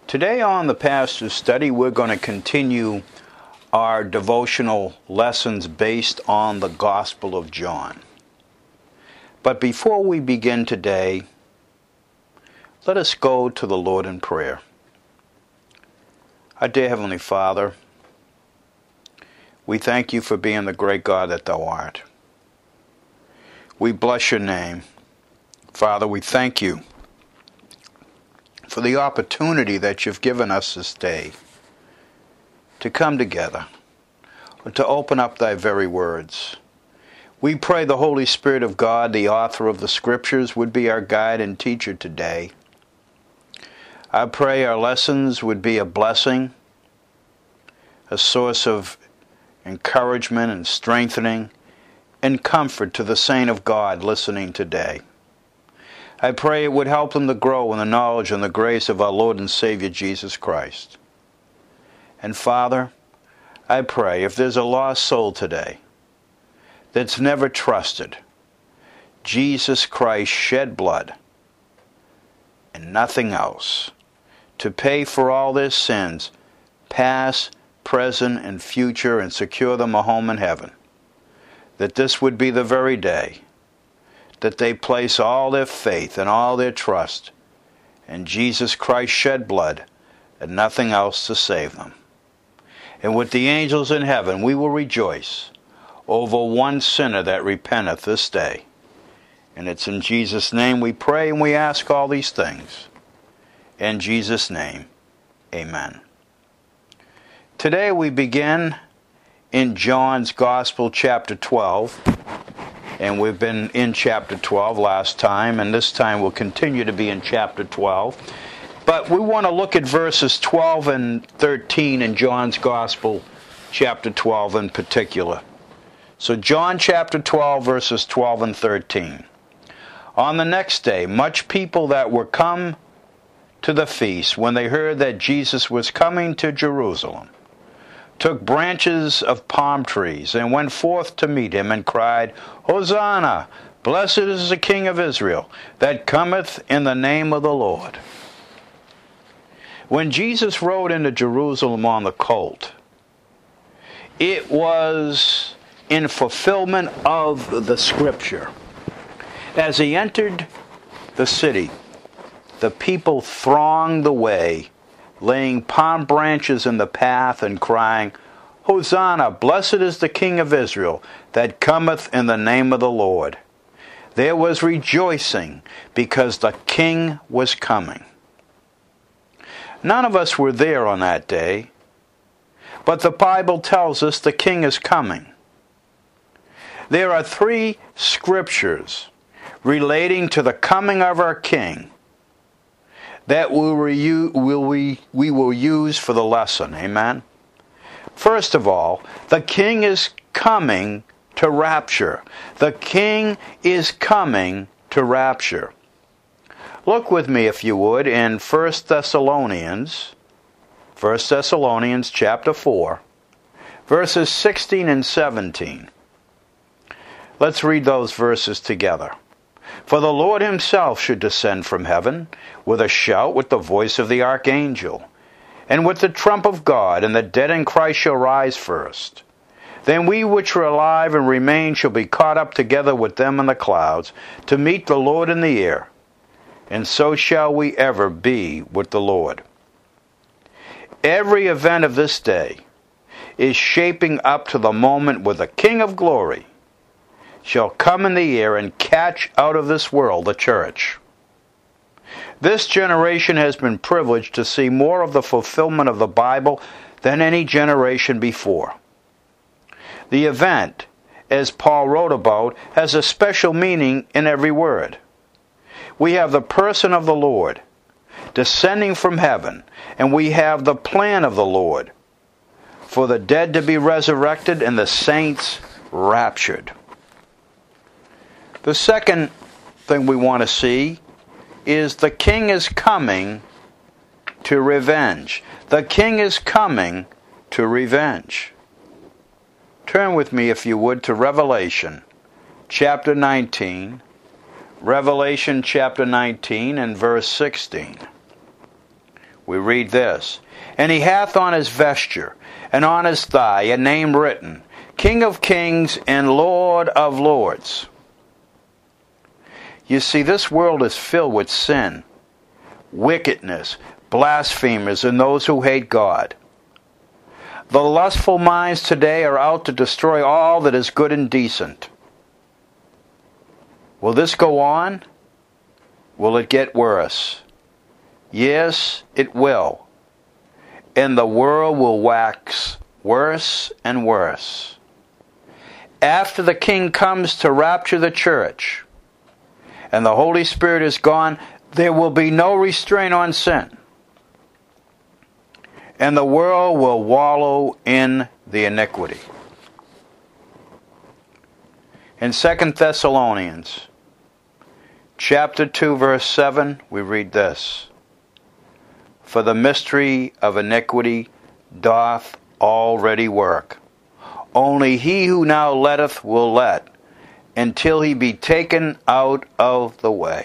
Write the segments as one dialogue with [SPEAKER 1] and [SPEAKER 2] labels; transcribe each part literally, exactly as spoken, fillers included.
[SPEAKER 1] Today on the Pastor's Study, we're going to continue our devotional lessons based on the Gospel of John. But before we begin today, let us go to the Lord in prayer. Our dear Heavenly Father, we thank you for being the great God that thou art. We bless your name. Father, we thank you for the opportunity that you've given us this day to come together, to open up thy very words. We pray the Holy Spirit of God, the author of the Scriptures, would be our guide and teacher today. I pray our lessons would be a blessing, a source of encouragement and strengthening and comfort to the saint of God listening today. I pray it would help them to grow in the knowledge and the grace of our Lord and Savior Jesus Christ. And Father, I pray if there's a lost soul today that's never trusted Jesus Christ shed blood and nothing else to pay for all their sins, past, present, and future, and secure them a home in heaven, that this would be the very day that they place all their faith and all their trust in Jesus Christ shed blood and nothing else to save them. And with the angels in heaven we will rejoice over one sinner that repenteth this day. And it's in Jesus' name we pray and we ask all these things. In Jesus' name, amen. Today we begin in John's Gospel, chapter twelve. And we've been in chapter twelve last time, and this time we'll continue to be in chapter twelve. But we want to look at verses twelve and thirteen in John's Gospel, chapter twelve in particular. So John chapter twelve, verses twelve and thirteen. On the next day, much people that were come to the feast, when they heard that Jesus was coming to Jerusalem, took branches of palm trees, and went forth to meet him, and cried, Hosanna! Blessed is the King of Israel, that cometh in the name of the Lord. When Jesus rode into Jerusalem on the colt, it was in fulfillment of the Scripture. As he entered the city, the people thronged the way, laying palm branches in the path and crying, Hosanna, blessed is the King of Israel, that cometh in the name of the Lord. There was rejoicing, because the King was coming. None of us were there on that day, but the Bible tells us the King is coming. There are three scriptures relating to the coming of our King that we'll re- will we, we will use for the lesson. Amen? First of all, the King is coming to rapture. The King is coming to rapture. Look with me, if you would, in First Thessalonians, First Thessalonians chapter four, verses sixteen and seventeen. Let's read those verses together. For the Lord himself should descend from heaven with a shout, with the voice of the archangel, and with the trump of God, and the dead in Christ shall rise first. Then we which are alive and remain shall be caught up together with them in the clouds, to meet the Lord in the air. And so shall we ever be with the Lord. Every event of this day is shaping up to the moment where the King of glory shall come in the air and catch out of this world the church. This generation has been privileged to see more of the fulfillment of the Bible than any generation before. The event, as Paul wrote about, has a special meaning in every word. We have the person of the Lord descending from heaven, and we have the plan of the Lord for the dead to be resurrected and the saints raptured. The second thing we want to see is the King is coming to revenge. The King is coming to revenge. Turn with me, if you would, to Revelation chapter nineteen. Revelation chapter nineteen and verse sixteen. we read this, "And he hath on his vesture, and on his thigh, a name written, King of Kings and Lord of Lords." You see, this world is filled with sin, wickedness, blasphemers, and those who hate God. The lustful minds today are out to destroy all that is good and decent. Will this go on? Will it get worse? Yes, it will. And the world will wax worse and worse. After the King comes to rapture the church, and the Holy Spirit is gone, there will be no restraint on sin. And the world will wallow in the iniquity. In Second Thessalonians, chapter two, verse seven, we read this, "For the mystery of iniquity doth already work. Only he who now letteth will let, until he be taken out of the way."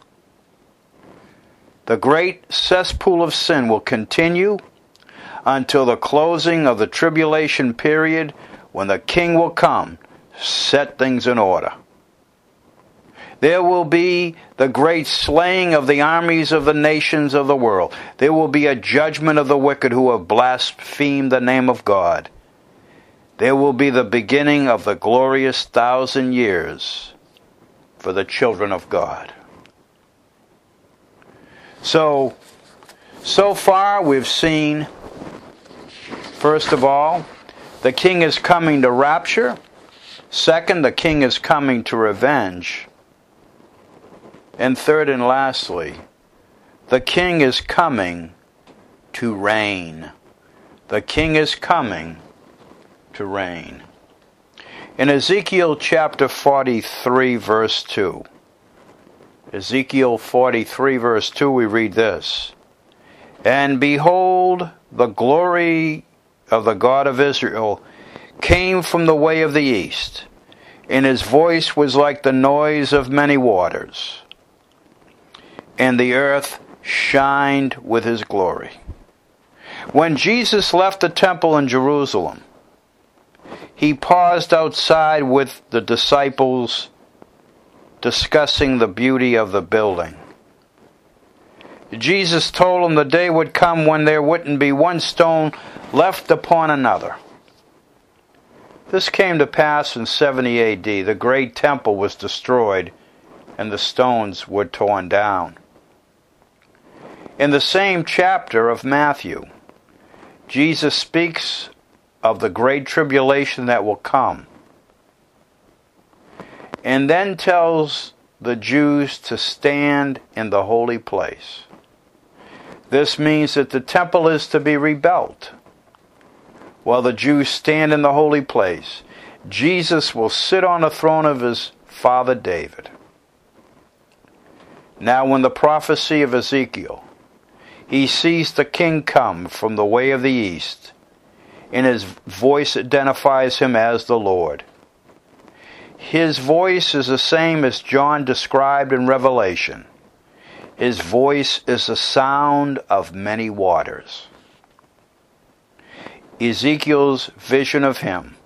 [SPEAKER 1] The great cesspool of sin will continue until the closing of the tribulation period, when the King will come, set things in order. There will be the great slaying of the armies of the nations of the world. There will be a judgment of the wicked who have blasphemed the name of God. There will be the beginning of the glorious thousand years for the children of God. So, so far we've seen, first of all, the King is coming to rapture. Second, the King is coming to revenge. And third and lastly, the King is coming to reign. The King is coming to reign. In Ezekiel chapter forty-three, verse two, Ezekiel forty-three, verse two, we read this, "And behold, the glory of the God of Israel came from the way of the east, and his voice was like the noise of many waters, and the earth shined with his glory." When Jesus left the temple in Jerusalem, he paused outside with the disciples, discussing the beauty of the building. Jesus told them the day would come when there wouldn't be one stone left upon another. This came to pass in seventy A D. The great temple was destroyed, and the stones were torn down. In the same chapter of Matthew, Jesus speaks of the great tribulation that will come, and then tells the Jews to stand in the holy place. This means that the temple is to be rebuilt. While the Jews stand in the holy place, Jesus will sit on the throne of his father David. Now, when the prophecy of Ezekiel, he sees the King come from the way of the east, and his voice identifies him as the Lord. His voice is the same as John described in Revelation. His voice is the sound of many waters. Ezekiel's vision of him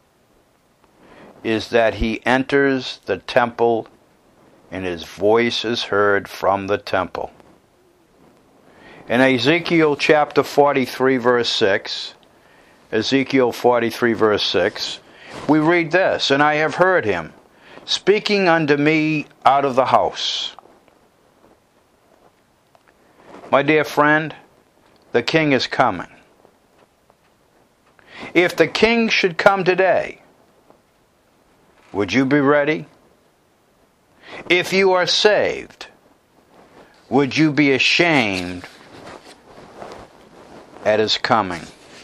[SPEAKER 1] is that he enters the temple and his voice is heard from the temple. In Ezekiel chapter forty-three, verse six, Ezekiel forty-three, verse six, we read this, "And I have heard him speaking unto me out of the house." My dear friend, the King is coming. If the King should come today, would you be ready? If you are saved, would you be ashamed at his coming?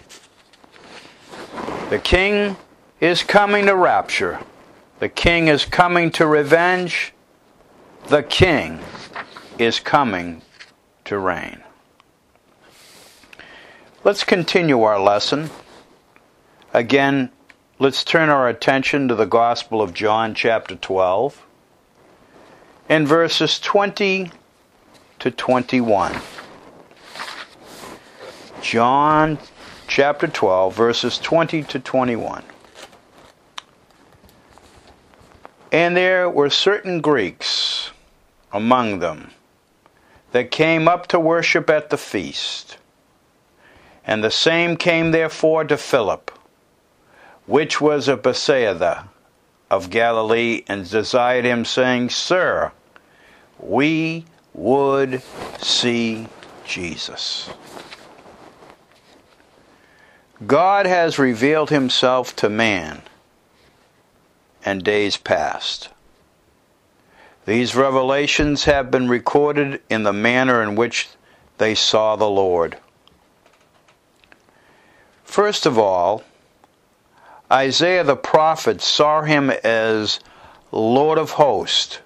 [SPEAKER 1] The King is coming to rapture. The King is coming to revenge. The King is coming to reign. Let's continue our lesson. Again, let's turn our attention to the Gospel of John chapter twelve and verses twenty to twenty-one. John chapter twelve, verses twenty to twenty-one. And there were certain Greeks among them that came up to worship at the feast. And the same came therefore to Philip, which was of Bethsaida of Galilee, and desired him, saying, Sir, we would see Jesus. God has revealed himself to man in days past. These revelations have been recorded in the manner in which they saw the Lord. First of all, Isaiah the prophet saw him as Lord of hosts.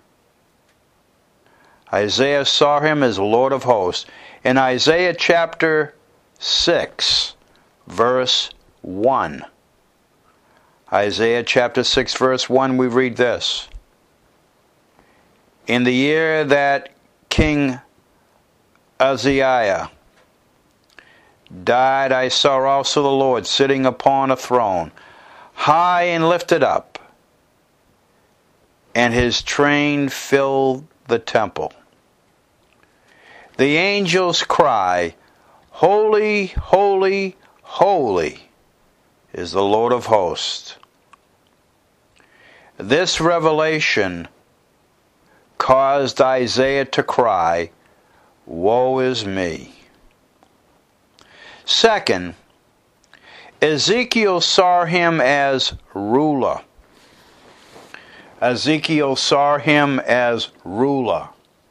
[SPEAKER 1] Isaiah saw him as Lord of hosts. In Isaiah chapter six, verse one. Isaiah chapter six, verse one, we read this. In the year that King Uzziah died, I saw also the Lord sitting upon a throne, high and lifted up, and his train filled the temple. The angels cry, Holy, holy, holy is the Lord of hosts. This revelation caused Isaiah to cry, Woe is me. Second, Ezekiel saw him as ruler. Ezekiel saw him as ruler.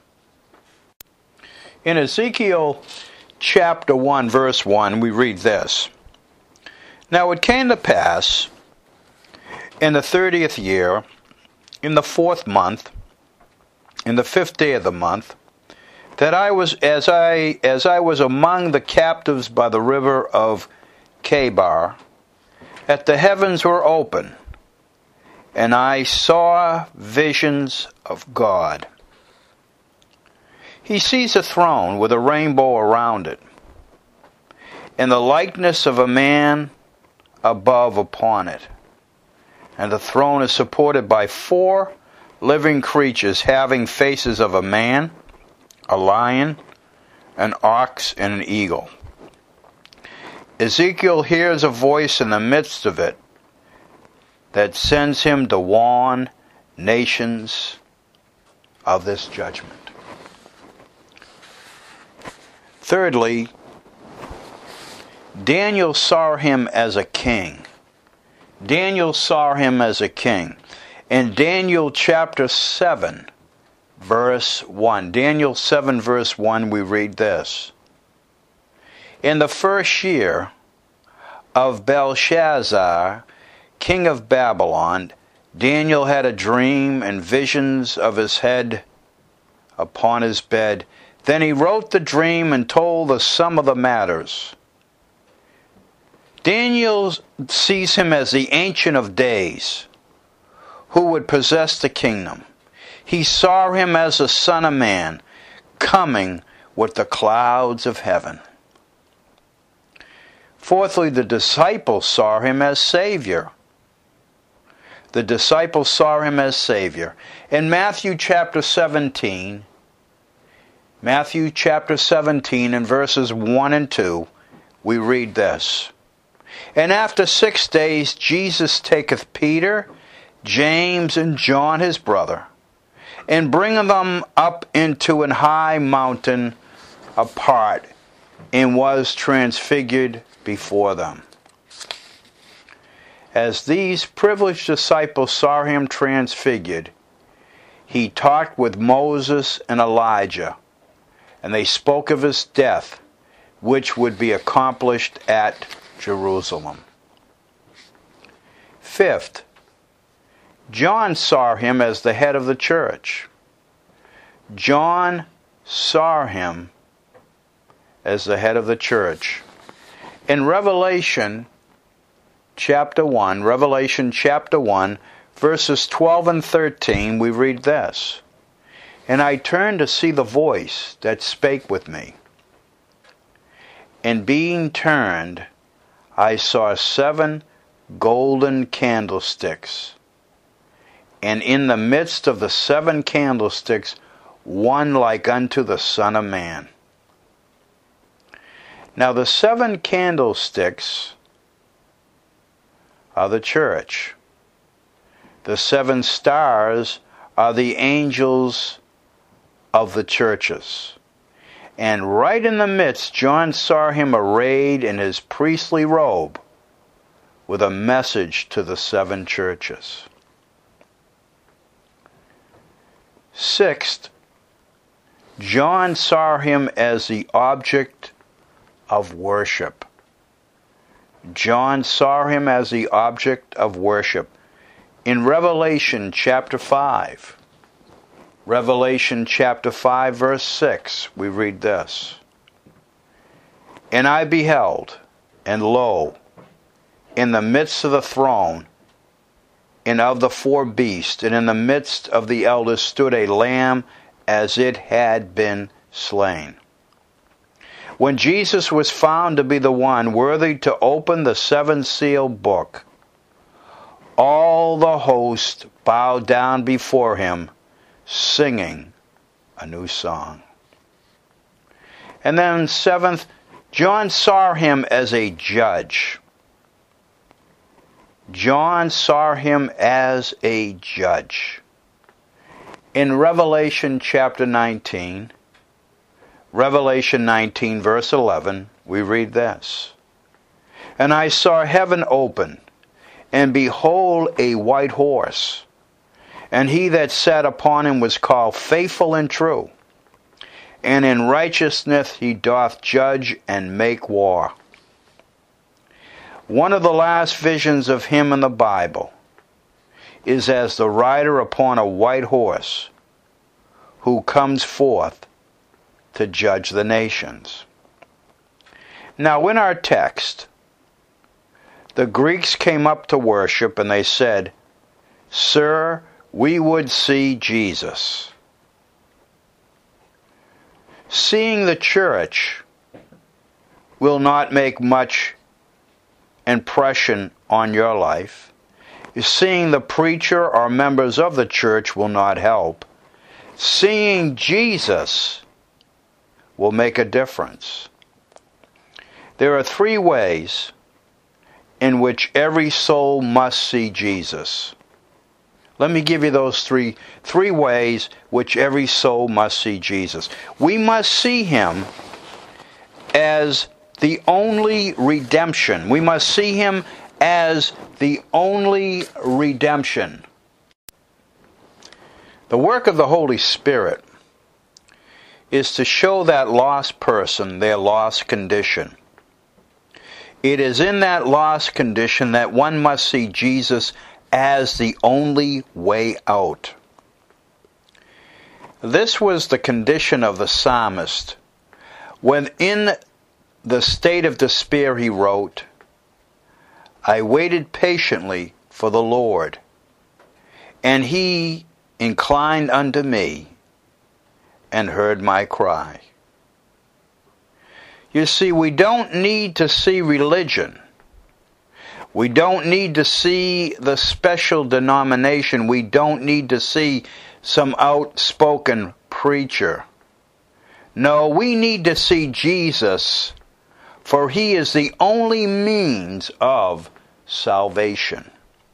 [SPEAKER 1] In Ezekiel chapter one, verse one, we read this. Now it came to pass in the thirtieth year, in the fourth month, in the fifth day of the month, that I was as I as I was among the captives by the river of Chebar, that the heavens were open, and I saw visions of God. He sees a throne with a rainbow around it, and the likeness of a man above upon it. And the throne is supported by four living creatures having faces of a man, a lion, an ox, and an eagle. Ezekiel hears a voice in the midst of it that sends him to warn nations of this judgment. Thirdly, Daniel saw him as a king. Daniel saw him as a king. In Daniel chapter seven, verse one. Daniel seven, verse one, we read this. In the first year of Belshazzar, king of Babylon, Daniel had a dream and visions of his head upon his bed. Then he wrote the dream and told the sum of the matters. Daniel sees him as the Ancient of Days, who would possess the kingdom. He saw him as a Son of Man, coming with the clouds of heaven. Fourthly, the disciples saw him as Savior. The disciples saw him as Savior. In Matthew chapter seventeen, Matthew chapter seventeen and verses one and two, we read this. And after six days Jesus taketh Peter, James, and John his brother, and bringeth them up into an high mountain apart, and was transfigured before them. As these privileged disciples saw him transfigured, he talked with Moses and Elijah, and they spoke of his death, which would be accomplished at Jerusalem. Fifth, John saw him as the head of the church. John saw him as the head of the church. In Revelation chapter one, Revelation chapter one, verses twelve and thirteen, we read this. And I turned to see the voice that spake with me. And being turned, I saw seven golden candlesticks, and in the midst of the seven candlesticks, one like unto the Son of Man. Now the seven candlesticks are the church. The seven stars are the angels of the churches. And right in the midst, John saw him arrayed in his priestly robe with a message to the seven churches. Sixth, John saw him as the object of worship. John saw him as the object of worship. In Revelation chapter five, Revelation chapter five, verse six, we read this. And I beheld, and lo, in the midst of the throne, and of the four beasts, and in the midst of the elders stood a lamb as it had been slain. When Jesus was found to be the one worthy to open the seven-sealed book, all the host bowed down before him, singing a new song. And then seventh, John saw him as a judge. John saw him as a judge. In Revelation chapter nineteen, Revelation nineteen, verse eleven, we read this. And I saw heaven open, and behold a white horse, and he that sat upon him was called Faithful and True, and in righteousness he doth judge and make war. One of the last visions of him in the Bible is as the rider upon a white horse who comes forth to judge the nations. Now in our text, the Greeks came up to worship and they said, Sir, we would see Jesus. Seeing the church will not make much impression on your life. Seeing the preacher or members of the church will not help. Seeing Jesus will make a difference. There are three ways in which every soul must see Jesus. Let me give you those three, three ways which every soul must see Jesus. We must see him as the only redemption. We must see him as the only redemption. The work of the Holy Spirit is to show that lost person their lost condition. It is in that lost condition that one must see Jesus as the only way out. This was the condition of the psalmist when in the state of despair he wrote, I waited patiently for the Lord, and he inclined unto me and heard my cry. You see, we don't need to see religion. We don't need to see the special denomination. We don't need to see some outspoken preacher. No, we need to see Jesus, for he is the only means of salvation.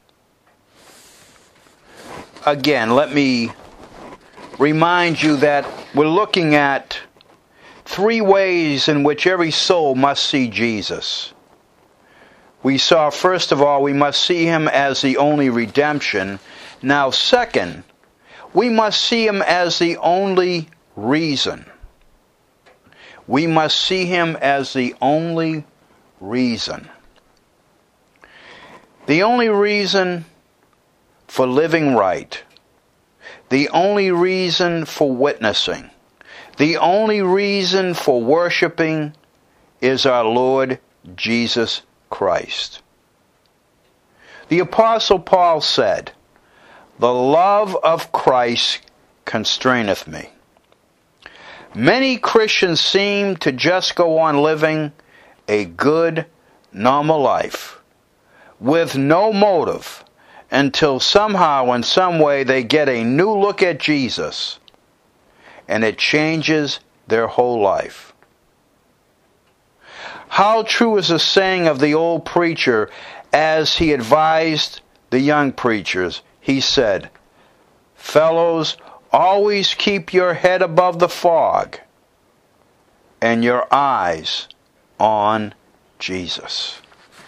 [SPEAKER 1] Again, let me remind you that we're looking at three ways in which every soul must see Jesus. We saw, first of all, we must see him as the only redemption. Now, second, we must see him as the only reason. We must see him as the only reason. The only reason for living right. The only reason for witnessing. The only reason for worshiping is our Lord Jesus Christ. The Apostle Paul said, the love of Christ constraineth me. Many Christians seem to just go on living a good, normal life with no motive until somehow, in some way, they get a new look at Jesus and it changes their whole life. How true is the saying of the old preacher as he advised the young preachers? He said, "Fellows, always keep your head above the fog and your eyes on Jesus."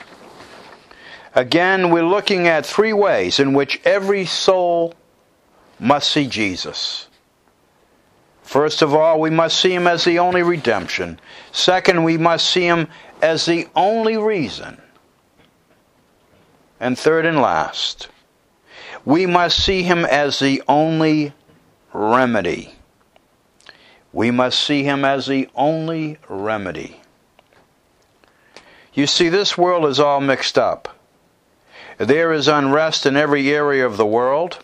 [SPEAKER 1] Again, we're looking at three ways in which every soul must see Jesus. First of all, we must see Him as the only redemption. Second, we must see Him as the only reason. And third and last, we must see Him as the only remedy. We must see Him as the only remedy. You see, this world is all mixed up. There is unrest in every area of the world.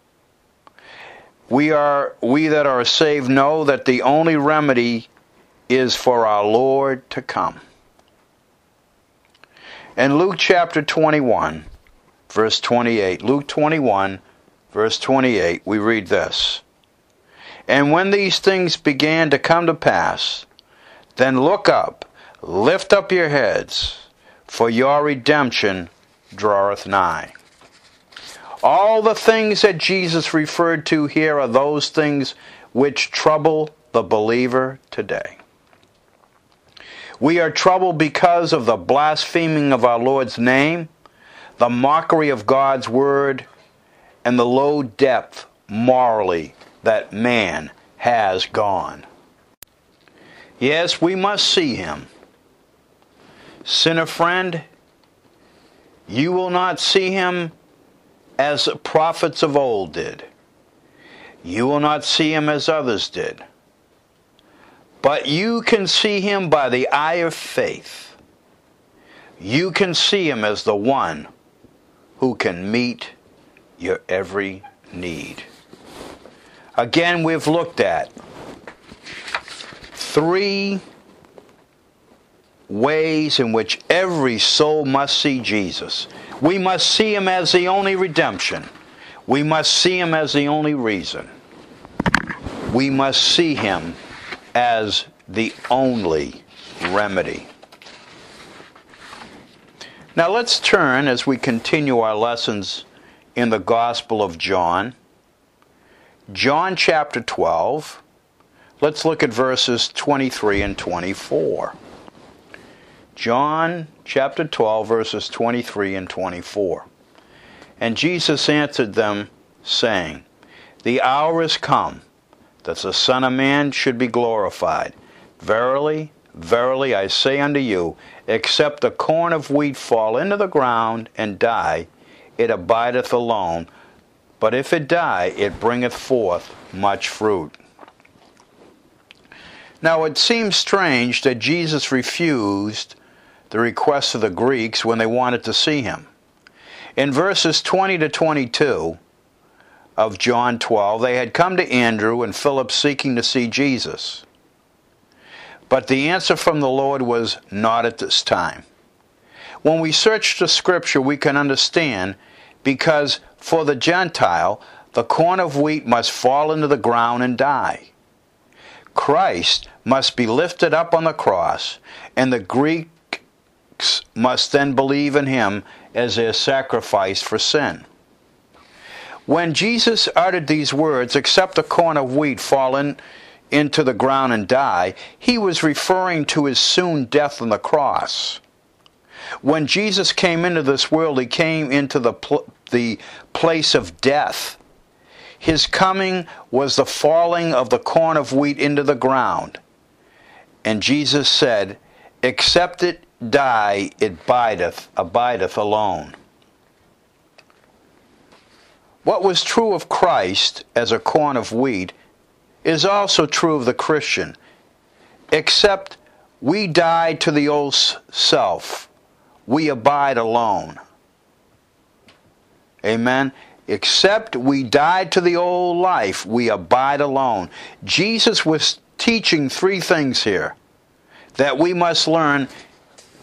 [SPEAKER 1] We are, we that are saved know that the only remedy is for our Lord to come. In Luke chapter twenty-one, verse twenty-eight, Luke twenty-one, verse twenty-eight, we read this. "And when these things began to come to pass, then look up, lift up your heads, for your redemption draweth nigh." All the things that Jesus referred to here are those things which trouble the believer today. We are troubled because of the blaspheming of our Lord's name, the mockery of God's word, and the low depth morally that man has gone. Yes, we must see Him. Sinner friend, you will not see Him as the prophets of old did. You will not see Him as others did. But you can see Him by the eye of faith. You can see Him as the one who can meet your every need. Again, we've looked at three ways in which every soul must see Jesus. We must see Him as the only redemption. We must see Him as the only reason. We must see Him as the only remedy. Now let's turn, as we continue our lessons in the Gospel of John, John chapter twelve. Let's look at verses twenty-three and twenty-four. John chapter twelve, verses twenty-three and twenty-four. "And Jesus answered them, saying, The hour is come, that the Son of Man should be glorified. Verily, verily, I say unto you, except a corn of wheat fall into the ground and die, it abideth alone. But if it die, it bringeth forth much fruit." Now it seems strange that Jesus refused the request of the Greeks when they wanted to see Him. In verses twenty to twenty-two of John twelve, they had come to Andrew and Philip seeking to see Jesus. But the answer from the Lord was, "Not at this time." When we search the Scripture, we can understand, because for the Gentile, the corn of wheat must fall into the ground and die. Christ must be lifted up on the cross, and the Greeks must then believe in Him as their sacrifice for sin. When Jesus uttered these words, "Except a corn of wheat fall in, into the ground and die," He was referring to His soon death on the cross. When Jesus came into this world, He came into the, pl- the place of death. His coming was the falling of the corn of wheat into the ground. And Jesus said, "Except it die, it bideth, abideth alone." What was true of Christ as a corn of wheat is also true of the Christian. Except we die to the old self, we abide alone. Amen? Except we die to the old life, we abide alone. Jesus was teaching three things here that we must learn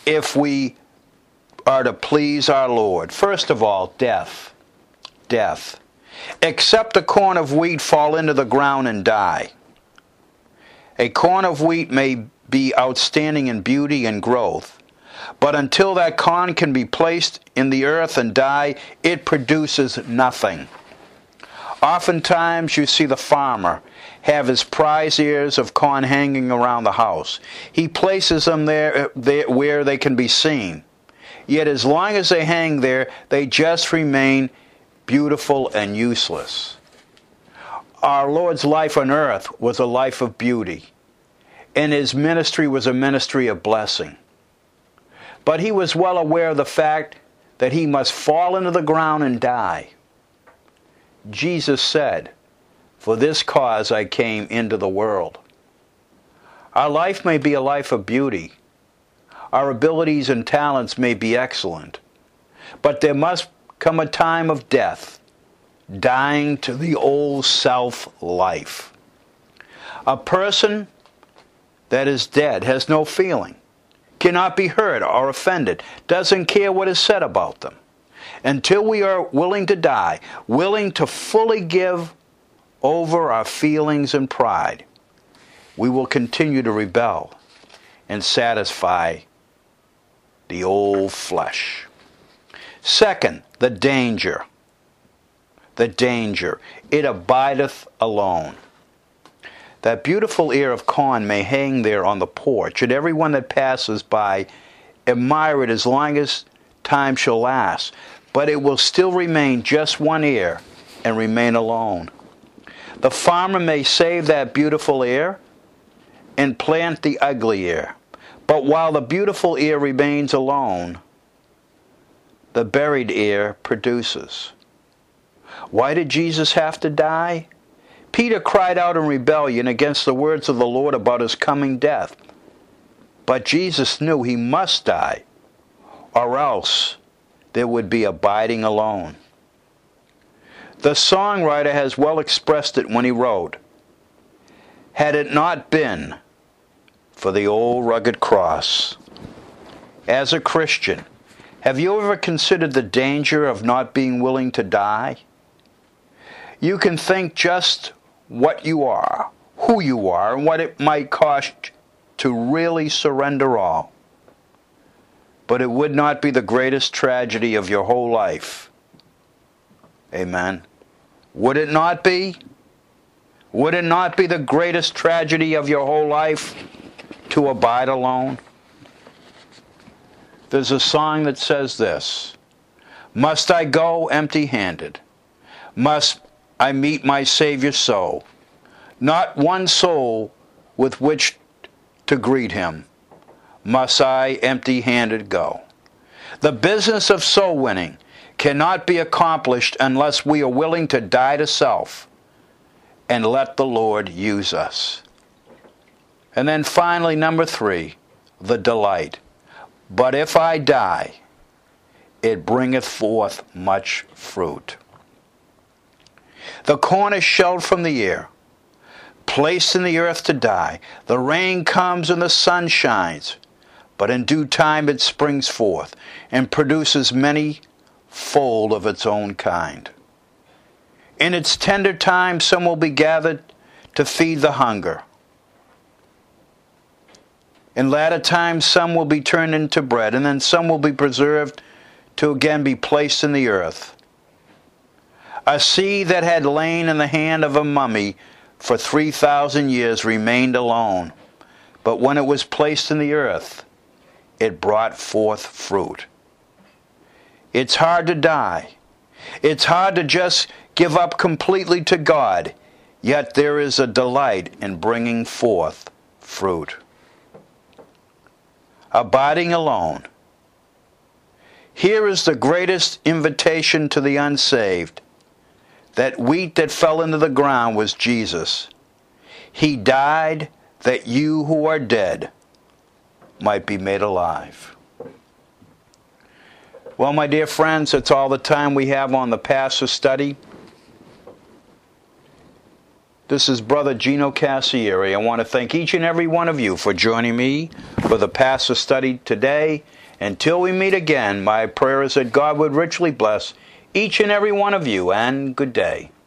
[SPEAKER 1] if we are to please our Lord? First of all, death. Death. Except a corn of wheat fall into the ground and die. A corn of wheat may be outstanding in beauty and growth, but until that corn can be placed in the earth and die, it produces nothing. Oftentimes you see the farmer have his prize ears of corn hanging around the house. He places them there, there where they can be seen. Yet as long as they hang there, they just remain beautiful and useless. Our Lord's life on earth was a life of beauty, and His ministry was a ministry of blessing. But He was well aware of the fact that He must fall into the ground and die. Jesus said, "For this cause I came into the world." Our life may be a life of beauty. Our abilities and talents may be excellent. But there must come a time of death, dying to the old self-life. A person that is dead has no feeling, cannot be hurt or offended, doesn't care what is said about them. Until we are willing to die, willing to fully give over our feelings and pride, we will continue to rebel and satisfy the old flesh. Second, the danger. The danger. It abideth alone. That beautiful ear of corn may hang there on the porch, and everyone that passes by admire it as long as time shall last. But it will still remain just one ear and remain alone. The farmer may save that beautiful ear and plant the ugly ear. But while the beautiful ear remains alone, the buried ear produces. Why did Jesus have to die? Peter cried out in rebellion against the words of the Lord about His coming death. But Jesus knew He must die, or else there would be abiding alone. The songwriter has well expressed it when he wrote, "Had it not been for the old rugged cross." As a Christian, have you ever considered the danger of not being willing to die? You can think just what you are, who you are, and what it might cost to really surrender all. But it would not be the greatest tragedy of your whole life. Amen. Would it not be? Would it not be the greatest tragedy of your whole life to abide alone? There's a song that says this: "Must I go empty-handed? Must I meet my Savior so? Not one soul with which to greet Him. Must I empty-handed go?" The business of soul winning cannot be accomplished unless we are willing to die to self and let the Lord use us. And then finally, number three, the delight. "But if I die, it bringeth forth much fruit." The corn is shelled from the ear, placed in the earth to die. The rain comes and the sun shines, but in due time it springs forth and produces many fold of its own kind. In its tender time some will be gathered to feed the hunger. In latter times some will be turned into bread, and then some will be preserved to again be placed in the earth. A seed that had lain in the hand of a mummy for three thousand years remained alone, but when it was placed in the earth, it brought forth fruit. It's hard to die. It's hard to just give up completely to God, yet there is a delight in bringing forth fruit. Abiding alone. Here is the greatest invitation to the unsaved. That wheat that fell into the ground was Jesus. He died that you who are dead might be made alive. Well, my dear friends, that's all the time we have on the Pastor Study. This is Brother Gino Cassieri. I want to thank each and every one of you for joining me for the Pastor Study today. Until we meet again, my prayer is that God would richly bless each and every one of you, and good day.